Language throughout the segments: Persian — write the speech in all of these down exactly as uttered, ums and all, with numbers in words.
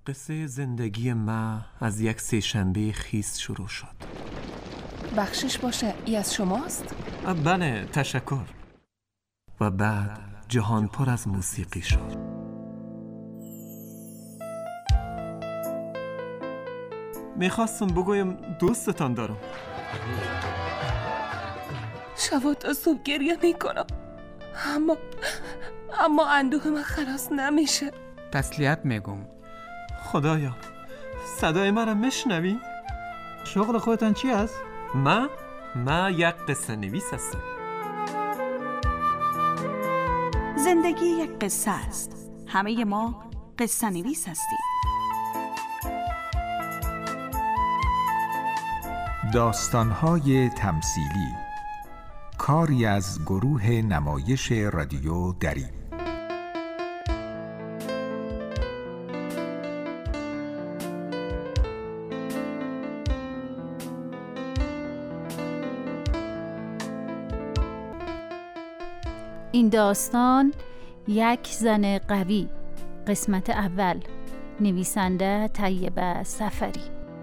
قصه زندگی ما از یک سه‌شنبه خیس شروع شد. بخشش باشه، ای از شماست؟ بله، تشکر. و بعد جهان پر از موسیقی شد. میخواستم بگویم دوستتان دارم. شبا تا صبح گریه میکنم، اما اما اندوه من خلاص نمیشه. تسلیت میگم. خدایا، صدای من را میشنوی؟ شغل خودتان چی است؟ من؟ من یک قصه نویس هستم. زندگی یک قصه است. همه ما قصه نویس هستیم. داستان‌های تمثیلی، کاری از گروه نمایش رادیو دری. این داستان یک زن قوی، قسمت اول، نویسنده طیبه سفری.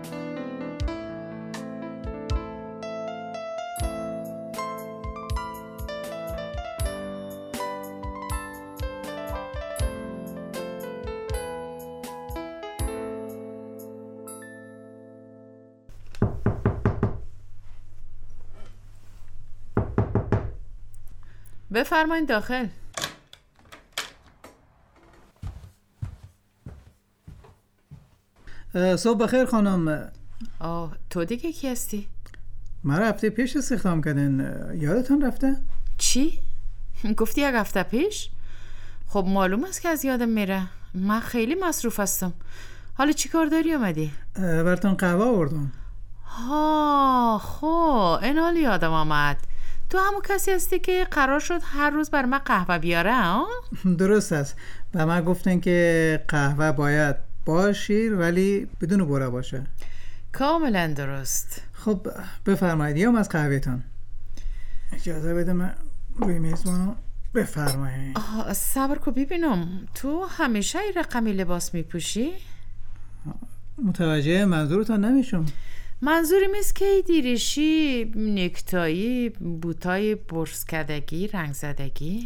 بفرمایید داخل. صبح بخیر خانم. آه، تو دیگه کی هستی؟ من هفته پیش استخدام کردن، یادتون رفته؟ چی؟ گفتی یک هفته پیش؟ خب معلوم است که از یادم میره. من خیلی مصروف هستم. حالا چی کار داری اومدی؟ براتون قهوه آوردم. ها، خب این حال یادم آمد. تو همون کسی هستی که قرار شد هر روز بر من قهوه بیاره ها؟ درست است. به من گفتن که قهوه باید با شیر ولی بدون بوره باشه. کاملا درست. خب بفرمایید، یام از قهوهتون. اجازه بده من روی میز بانم. بفرمایید. صبر کو ببینم، تو همیشه این رقمی لباس میپوشی؟ متوجه منظورتان نمیشم. منظورم است که دیریشی، نکتایی، بوتای برس کدگی، رنگ زدگی.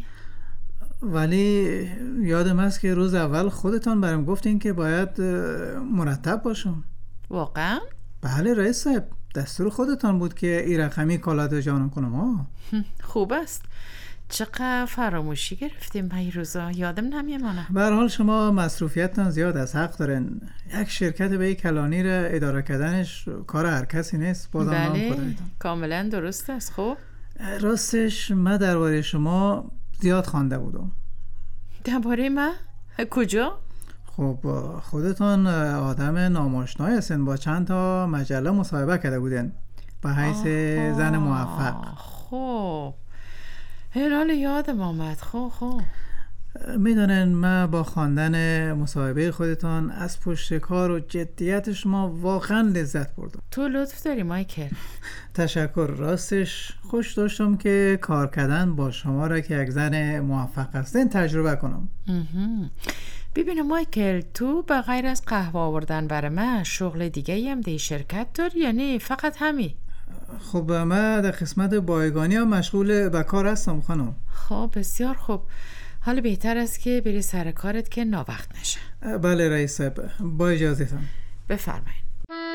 ولی یادم است که روز اول خودتان برام گفتین که باید مرتب باشم. واقعا؟ بله رئیس صاحب، دستور خودتان بود که این رقمی کالات جانم کنم. ها خوب است. چقدر فراموشی گرفتیم این روزا، یادم نمیمانه. به هر حال شما مصروفیتتان زیاد است، حق دارن. یک شرکت به یک کلانی را اداره کردنش کار هر کسی نیست. بازم بله نام کاملا درست است. خب راستش من درباره شما زیاد خوانده بودم. درباره من؟ کجا؟ خب خودتان آدم ناماشنایی هستین، با چند تا مجله مصاحبه کرده بودین به حیث زن موفق. خب هرحال یادم آمد. خب خب میدونن من با خواندن مصاحبه خودتان از پشت کار و جدیت شما واقعا لذت بردم. تو لطف داری مایکل. تشکر. راستش خوش داشتم که کار کردن با شما را که یک زن موفق هستین تجربه کنم. ببین مایکل، تو به غیر از قهوه آوردن برای من شغل دیگه هم دی شرکت داری یا نه فقط همین؟ خب من در قسمت بایگانی هم مشغول به کار هستم خانم. خب بسیار خوب. حالا بهتر است که بری سر کارت که ناوقت نشه. بله رئیس صاحب، با اجازهتون. بفرمایید.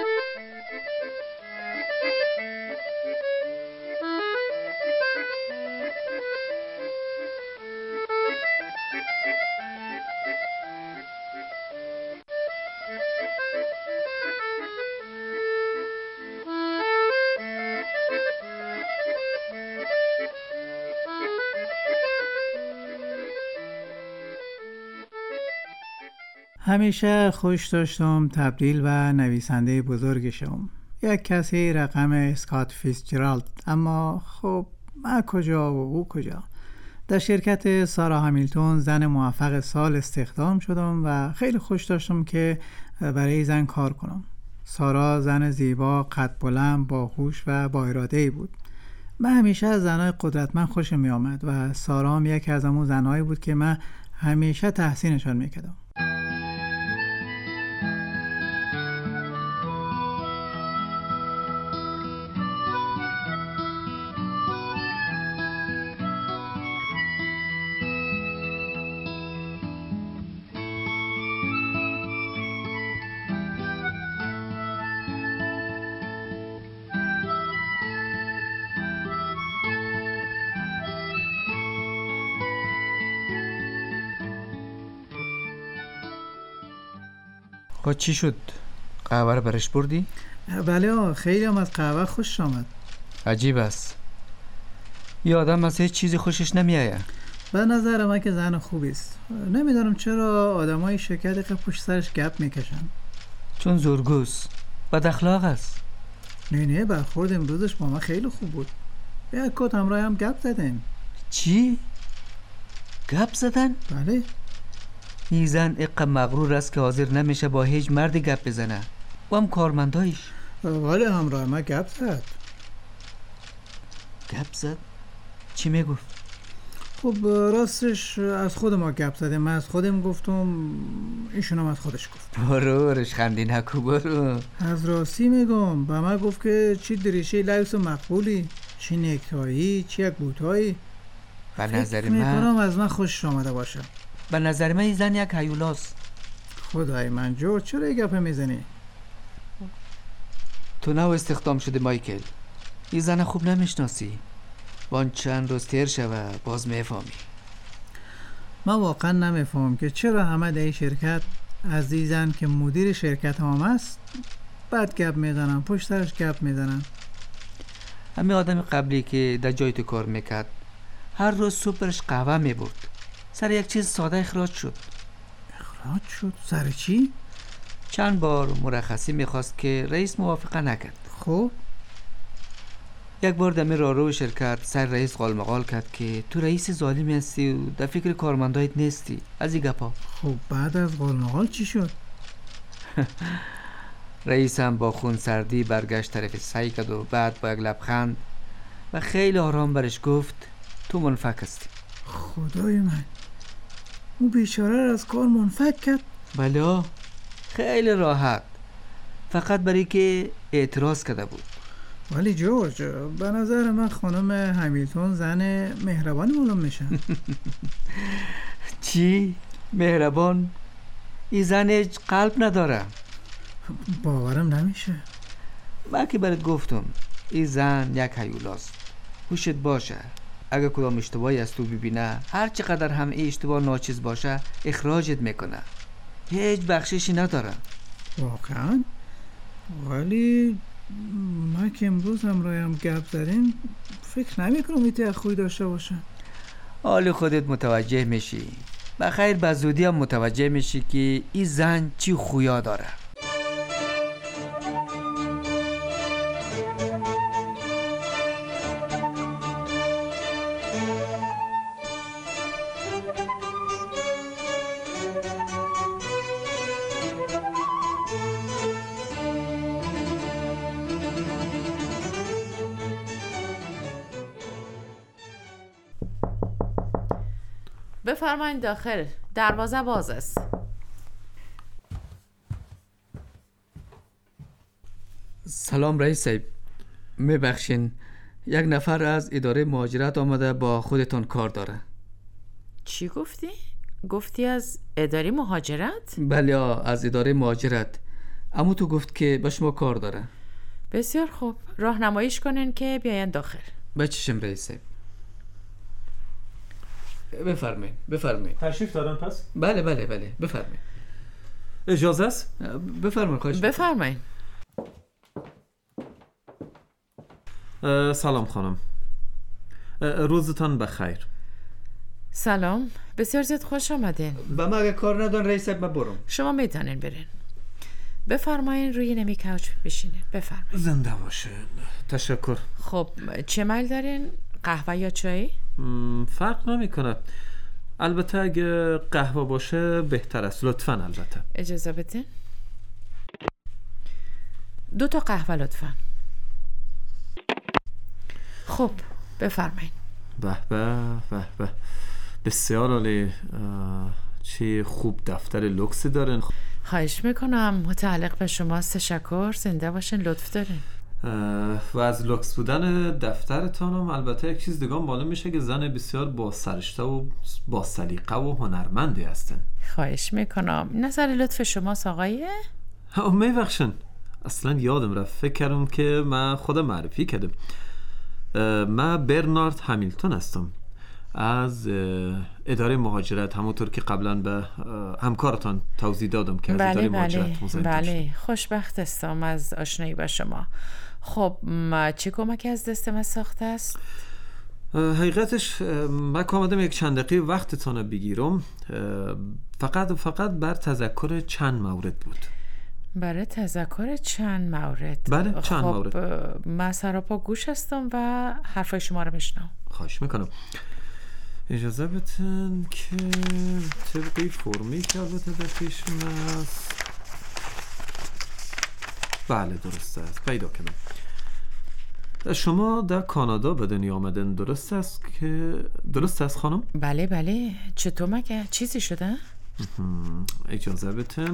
همیشه خوش داشتم تبدیل و نویسنده بزرگ شم. یک کسی رقم اسکات فیتزجرالد، اما خب من کجا و او کجا. در شرکت سارا همیلتون زن موفق سال استخدام شدم و خیلی خوش داشتم که برای زن کار کنم. سارا زن زیبا، قد بلند، باهوش و با اراده‌ای بود. من همیشه از زنای قدرتمند خوشم می آمد و سارا هم یکی از همون زنایی بود که من همیشه تحسینشان میکردم. خب چی شد؟ قهوه رو برش بردی؟ بله خیلی هم از قهوه خوش آمد. عجیب است، یه آدم از هیچ چیزی خوشش نمیایه. به نظر من که زن خوبی است. نمیدونم چرا آدمای شرکت که پشت سرش گپ میکشن. چون زورگوست، بد اخلاق است. نه نه برخورد امروزش با من خیلی خوب بود. یک کت همراه هم گپ زدیم. چی؟ گپ زدن؟ بله. این زن اقا مغرور است که حاضر نمیشه با هیچ مردی گپ بزنه و هم کارمندایش. ولی همراه من گپ زد. گپ زد؟ چی میگفت؟ خب راستش از خود ما گپ زدیم. من از خودم گفتم، ایشون هم از خودش گفت. برو برش خندی نکو برو. از راستی میگم به من گفت که چی دریشه لایس و مقبولی، چی نکتایی، چی یک بوتایی. به نظر فکر من میکنم از من خوش آمده باشه. به نظر من این زن یک هیولاست. خدای من جو، چرا این گپه میزنی؟ تو نو استخدام شده مایکل، این زن خوب نمیشناسی. وان چند روز تیر شوه باز میفهمی. من واقعا نمیفهم که چرا همه در این شرکت از این زن که مدیر شرکت هم است بعد گپ میزنن، پشت سرش گپ میزنن. همه آدم قبلی که در جای تو کار میکرد هر روز صبح برش قهوه میبرد. سر یک چیز ساده اخراج شد. اخراج شد؟ سر چی؟ چند بار مرخصی میخواست که رئیس موافقه نکرد. خب یک بار دمی رارو شرکت سر رئیس قالمقال کرد که تو رئیس ظالمی هستی و در فکر کارمندایت نیستی. از این گپا. خب بعد از قالمقال چی شد؟ رئیس هم با خون سردی برگشت طرف سعی کرد و بعد با یک لبخند و خیلی آرام برش گفت تو منفک هستی. خدای من، اون بیچاره را از کار منفک کرد؟ بله، خیلی راحت، فقط برای که اعتراض کرده بود. ولی جورج، به نظر من خانم همیلتون زن مهربانی معلوم میشه. چی؟ مهربان؟ این زن هیچ قلب نداره. باورم نمیشه. من که برات گفتم این زن یک هیولاست. هوشت باشه، اگه کدام اشتباهی از تو ببینه هر چقدر هم این اشتباه ناچیز باشه اخراجت میکنه. هیچ بخششی نداره. واقعا؟ ولی من که امروز هم رایم گپ زدیم فکر نمی کنم ایتی خوی داشته باشه. حال خودت متوجه میشی، بخیر به زودی هم متوجه میشی که این زن چی خویا داره. بفرمایید داخل، دروازه باز است. سلام رئیس صاحب، میبخشین یک نفر از اداره مهاجرت آمده با خودتان کار داره. چی گفتی؟ گفتی از اداره مهاجرت؟ بله از اداره مهاجرت، اما تو گفت که با شما کار داره. بسیار خوب، راهنماییش کنین که بیاین داخل. بچشم رئیس صاحب. بفرمایید بفرمایید. تشریف دارن پس؟ بله بله بله بفرمایید. اجازه است؟ بفرمایید خواهش. بفرمایید. سلام خانم، روزتان بخیر. سلام، بسیار زیاد خوش آمدین. با ما اگه کار ندارن رئیس صاحب، من برم. شما میتونین برین. بفرمایین روی نمی کوچ بشینین. بفرمایید. زنده باشین. تشکر. خب چه میل دارین؟ قهوه یا چای؟ فرق نمی کنه، البته اگه قهوه باشه بهتر است. لطفاً. البته اجازه بدین. دو تا قهوه لطفاً. خب بفرمایید. به به به به، بسیار عالی. چه خوب دفتر لوکسی دارن. خواهش میکنم، متعلق به شماست. تشکر، زنده باشین، لطف دارین. و از لوکس بودن دفترتان هم البته یک چیز دیگه معلوم میشه که زن بسیار با سرشته و با سلیقه و هنرمندی هستن. خواهش میکنم، نظر لطف شماست آقایه. میبخشن، اصلا یادم رفت، فکر کردم که من خود معرفی کردم. من برنارد همیلتون هستم. از اداره مهاجرت، همونطور که قبلا به همکارتان توضیح دادم که از بله اداره مهاجرت بله مزاحم بله شدم. خوشبخت هستم از آشنایی با شما. خب ما چه کمکی از دست من ساخته است؟ حقیقتش من آمدم یک چند دقیقه وقتتان بگیرم، فقط و فقط بر تذکر چند مورد بود. برای تذکر چند مورد؟ بله چند خب مورد. من سراپا گوش هستم و حرفای شما رو میشنم. خواهش میکنم. اجازه بتن که طبقی فرمی که البته در پیشم است. بله درست است، پیدا کردم. شما در کانادا به دنیا آمدن، درست است که درست است خانم؟ بله بله. چطور مگه چیزی شده؟ اجازه بتن.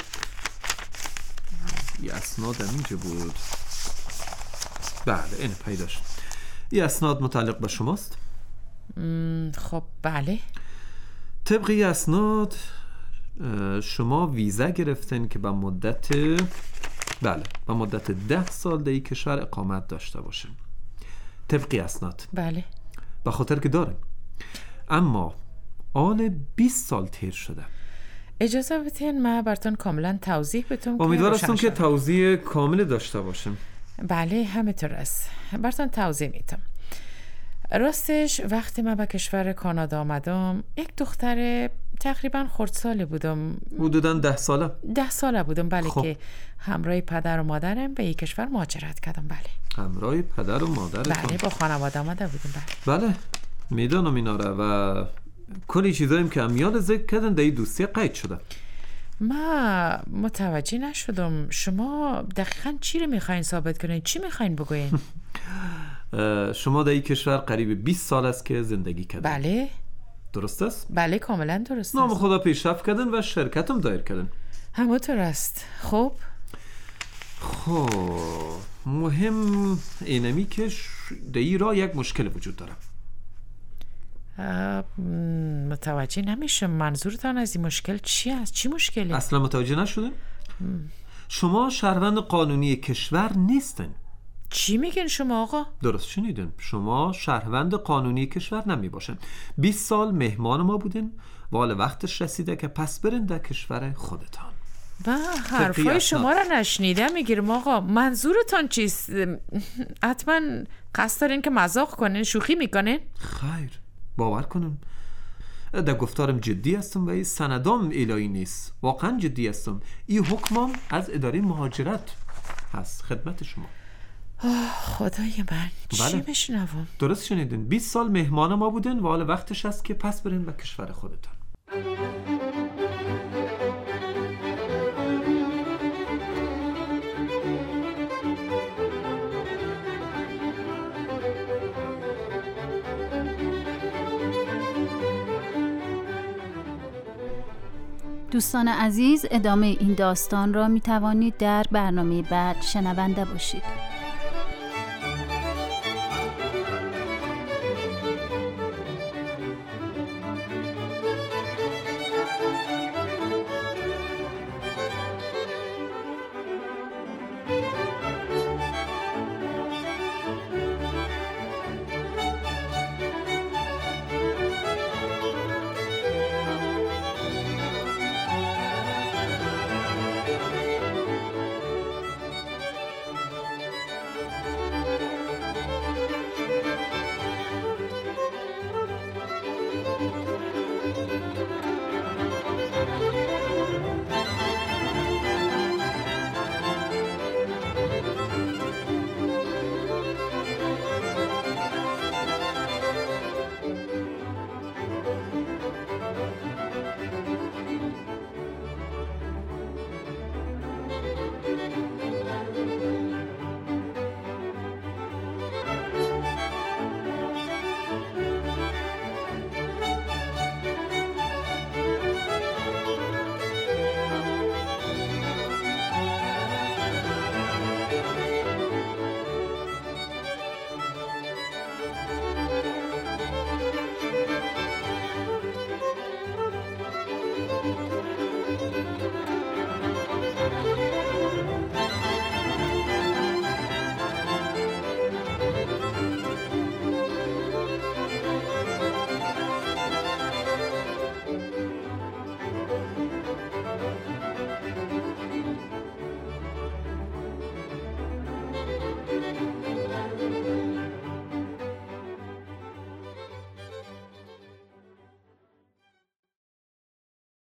یه اسناد هم اینجا بود. بله این پیدا شد. یه اسناد متعلق به شماست؟ خب بله. طبق یه اسناد شما ویزا گرفتن که به مدت بله به مدت ده سال در این کشور اقامت داشته باشین. طبق اسناد. بله. به خاطر که دارم. اما آن بیست سال تیر شده. اجازه بدین من براتون کاملا توضیح بدم. امیدوارم که توضیح کامل داشته باشم. بله همینطور است. براتون توضیح میدم. راستش وقتی من به کشور کانادا آمدم یک دختر تقریبا خردسالی بودم، حدوداً ده ساله ده ساله بودم بله. خب. که همراه پدر و مادرم به یک کشور مهاجرت کردم. بله همراه پدر و مادرتون؟ بله با خانواده آمده بودم. بله بله میدانم اینا را و کلی چیزاییم که امیال ذکر کردن در این دوستی قید شده. ما متوجه نشدم شما دقیقاً چی رو میخواین ثابت کنین؟ چی میخواین بگوین؟ شما در این کشور قریب بیست سال است که زندگی کردن. بله درست است؟ بله کاملا درست است. نام خدا پیشرفت کردن و شرکتم دایر کردن. همونطور است. خب خب مهم اینمی که در این راه یک مشکل وجود داره. متوجه نمیشم منظورتان از این مشکل چی است؟ چی مشکلی؟ اصلا متوجه نشدن؟ شما شهروند قانونی کشور نیستن. چی میگن شما آقا؟ درست شنیدن، شما شهروند قانونی کشور نمی باشن. بیست سال مهمان ما بودن و حال وقتش رسیده که پس برن در کشور خودتان. و حرفای شما را نشنیدم میگیرم آقا. منظورتان چیست؟ حتما قصد دارین که مذاق کنین، شوخی میکنین؟ خیر باور کنم در گفتارم جدی هستم و این سندام الهی نیست. واقعا جدی هستم. این حکمم از اداره مهاجرت هست خدمت شما. خدای من چی بله. میشنوم؟ درست شنیدین، بیست سال مهمان ما بودن و حال وقتش هست که پس برین به کشور خودتان. دوستان عزیز ادامه این داستان را می توانید در برنامه بعد شنونده باشید.